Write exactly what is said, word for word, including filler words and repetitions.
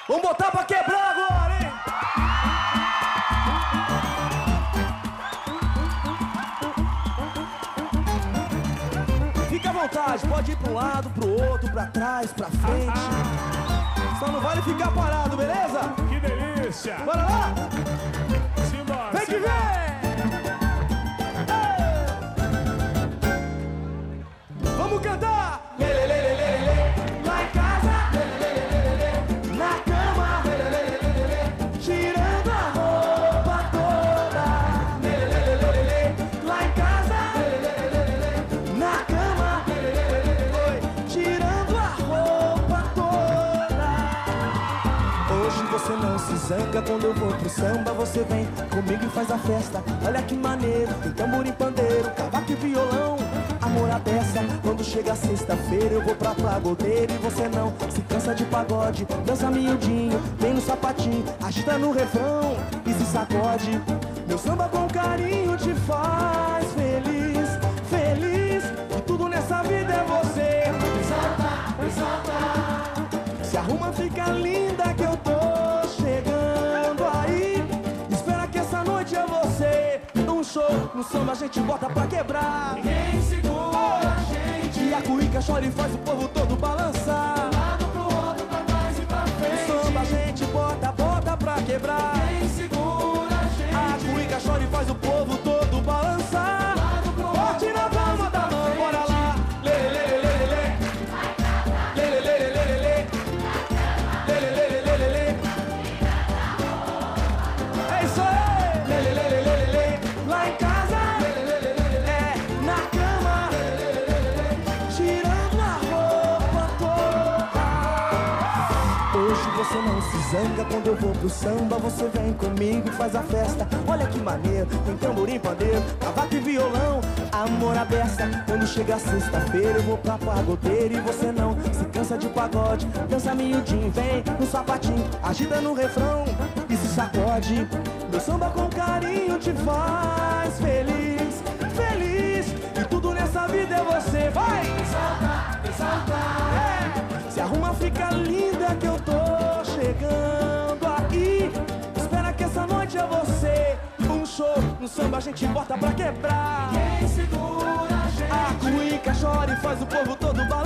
Vamos botar pra quebrar agora, hein? Fica à vontade, pode ir pra um lado, pro outro, pra trás, pra frente. Só não vale ficar parado, beleza? Que delícia! Bora lá! Simbora! Vem que vem! Vamos cantar! Lê, lê, lê, lê, lê, lê. Lá em casa, lê, lê, lê, lê, lê. Na cama, lê, lê, lê, lê, lê. Tirando a roupa toda, lê, lê, lê, lê, lê, lê. Lá em casa, lê, lê, lê, lê, lê. Na cama, lê, lê, lê, lê, lê, lê. Tirando a roupa toda. Hoje você não se zanga quando eu vou pro samba. Você vem comigo e faz a festa. Olha que maneiro, tem tamborim, pandeiro, cavaco e violão. Amor à beça, quando chega sexta-feira eu vou pra pagodeira e você não se cansa de pagode. Dança miudinho, vem no sapatinho, agita no refrão e se sacode. Meu samba com carinho te faz feliz, feliz. E tudo nessa vida é você. Exalta, exalta. Se arruma, fica linda que eu tô chegando aí. Espera que essa noite é você. Um show, no samba a gente bota pra quebrar. Ninguém segura a gente. E a cuíca chora e faz o povo todo balançar. Do lado pro outro, pra trás e pra frente. No samba a gente bota, bota pra quebrar. Ninguém segura a gente. A cuíca chora e faz o povo todo balançar. Do lado pro outro, Bote na palma da mão, bora lá. Lê, lê, lê, lê, lê, lê. Lê, lê, lê, lê, lê, lê, lê. Lê, lê, lê, lê, lê, lê. É isso aí. Lê, lê, lê, lê, lê, lê, lê. Lá em casa, lê, lê, lê, lê, lê, lê. É, na cama, lê, lê, lê, lê, lê, lê. Tirando a roupa toda. Hoje você não se zanga quando eu vou pro samba. Você vem comigo e faz a festa. Olha que maneiro, tem tamborim, pandeiro, cavaco e violão. Amor à beça, quando chega sexta-feira eu vou pra pagodeira e você não se cansa de pagode. Dança miudinho, vem no sapatinho, agita no refrão e se sacode. Meu samba com carinho te faz feliz, feliz. E tudo nessa vida é você, vai! Exalta, exalta. É. Se arruma, fica linda que eu tô chegando aí. Espera que essa noite é você. Um show, no samba a gente bota pra quebrar. Ninguém segura a gente. A cuíca chora e faz o povo todo balançar.